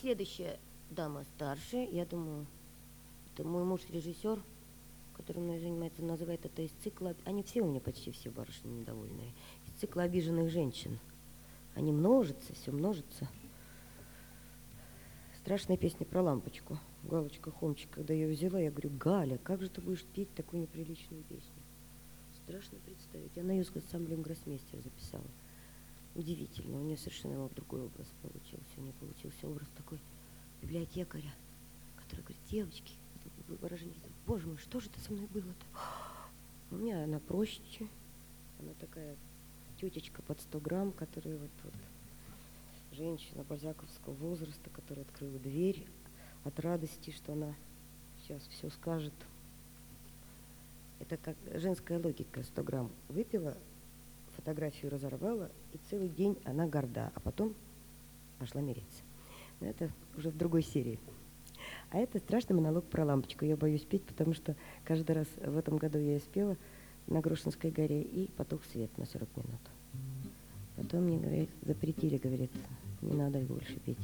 следующая дама старше, я думаю, это мой муж режиссер, который мной занимается, называет это из цикла, они все у меня почти все барышни недовольные, из цикла обиженных женщин. Они множатся, все множится. Страшная песня про лампочку. Галочка Хомчик, когда я ее взяла, я говорю: Галя, как же ты будешь петь такую неприличную песню? Страшно представить. Она ее с ансамблем Гроссмейстер записала. Удивительно, у нее совершенно другой образ получился. У нее получился образ такой библиотекаря, который говорит: девочки, выражение, боже мой, что же это со мной было-то? У меня она проще. Она такая тетечка под 100 грамм, которая вот женщина бальзаковского возраста, которая открыла дверь от радости, что она сейчас все скажет. Это как женская логика. 100 грамм выпила, фотографию разорвала, и целый день она горда, а потом пошла мириться. Но это уже в другой серии. А это страшный монолог про лампочку. Я боюсь петь, потому что каждый раз в этом году я ее спела на Грушинской горе, и потух свет на 40 минут. Потом мне говорят, запретили, говорят, не надо больше петь.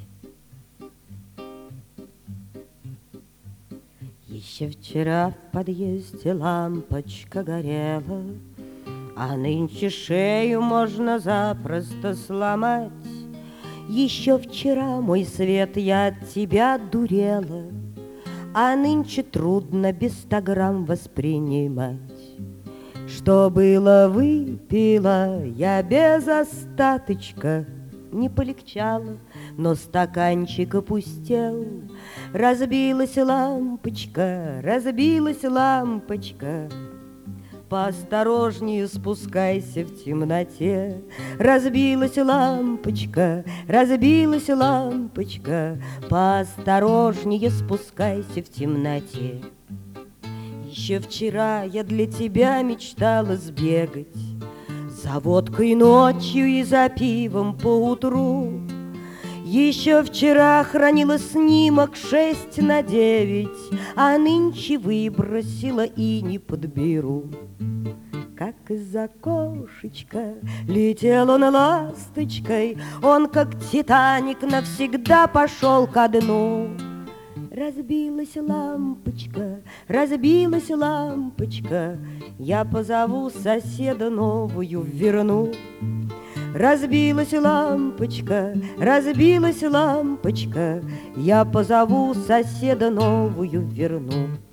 Еще вчера в подъезде лампочка горела, а нынче шею можно запросто сломать. Еще вчера, мой свет, я от тебя дурела, а нынче трудно без 100 грамм воспринимать. Что было, выпила я без остаточка, не полегчало, но стаканчик опустел. Разбилась лампочка, разбилась лампочка, поосторожнее спускайся в темноте. Разбилась лампочка, разбилась лампочка, поосторожнее спускайся в темноте. Еще вчера я для тебя мечтала сбегать за водкой ночью и за пивом поутру. Еще вчера хранила снимок 6/9, а нынче выбросила и не подберу. Как из окошечка летел он ласточкой, он, как Титаник, навсегда пошел ко дну. Разбилась лампочка, разбилась лампочка, я позову соседа новую верну. Разбилась лампочка, разбилась лампочка, я позову соседа новую верну.